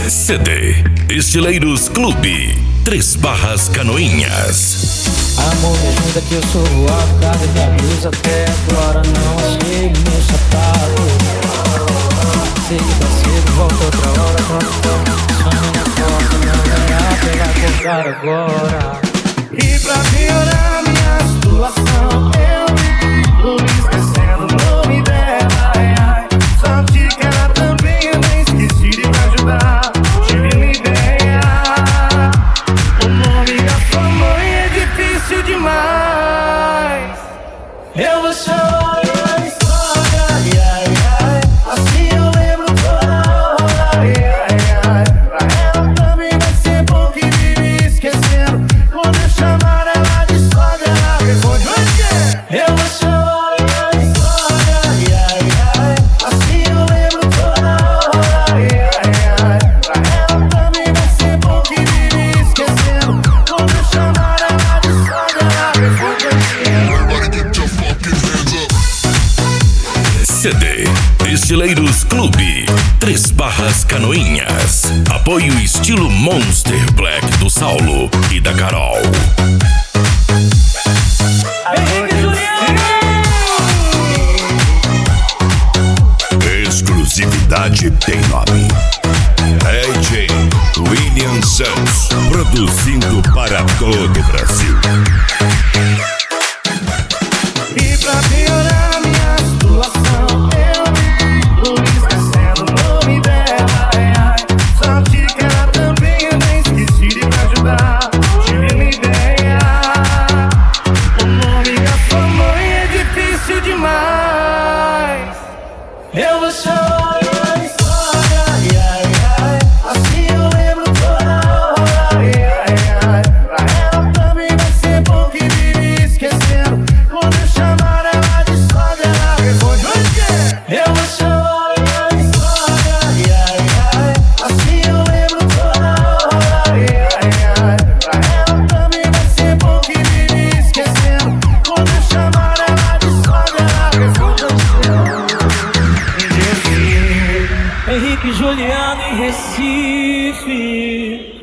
CD Estileiros Clube, Três Barras Canoinhas. Amor, me ajuda que eu sou voado. Cadê minha blusa? Até agora não achei meu sapato. Sei que tá cedo, volta outra hora. Chama na porta, não vai pegar com cara agora. E pra piorar minha situação, eu tô esquecendo o nome dela. Ai, ai, sorte que ela também eu nem esqueci de me ajudar. Tive uma ideia, o nome da sua mãe é difícil demais. Eu vou chamar ela de sogra, ai, ai, ai. Assim eu lembro toda hora, ai, ai, ai. Pra ela também vai ser bom que vive esquecendo. Quando eu chamar ela de sogra, ela responde o quê? Eu vou chamar ela de sogra, ai, ai, ai. Assim eu lembro toda hora, ai, ai, ai. Pra ela também vai ser bom que vive esquecendo. Quando eu chamar ela de sogra, ela responde o quê? CD Estileiros Clube, Três Barras Canoinhas. Apoio estilo Monster Black do Saulo e da Carol. Exclusividade tem nome. DJ William Santos, produzindo para todo o Brasil. E pra piorar minha situação, eu tô esquecendo o nome dela. Ai, ai, sorte que ela também eu nem esqueci de me ajudar. Tive uma ideia, o nome da sua mãe é difícil demais. Eu vou chamar ela de sogra, ai, ai, ai. Assim eu lembro toda hora, ai, ai, ai. Pra ela também vai ser bom que vive esquecendo. Quando eu chamar ela de sogra, ela responde o quê? Eu vou chamar ela de sogra, ai, ai, ai. Assim eu lembro toda hora, ai, ai, ai. Pra ela também vai ser bom que vive esquecendo. Quando eu chamar ela de sogra, ela responde o quê? Henrique e Juliano em Recife.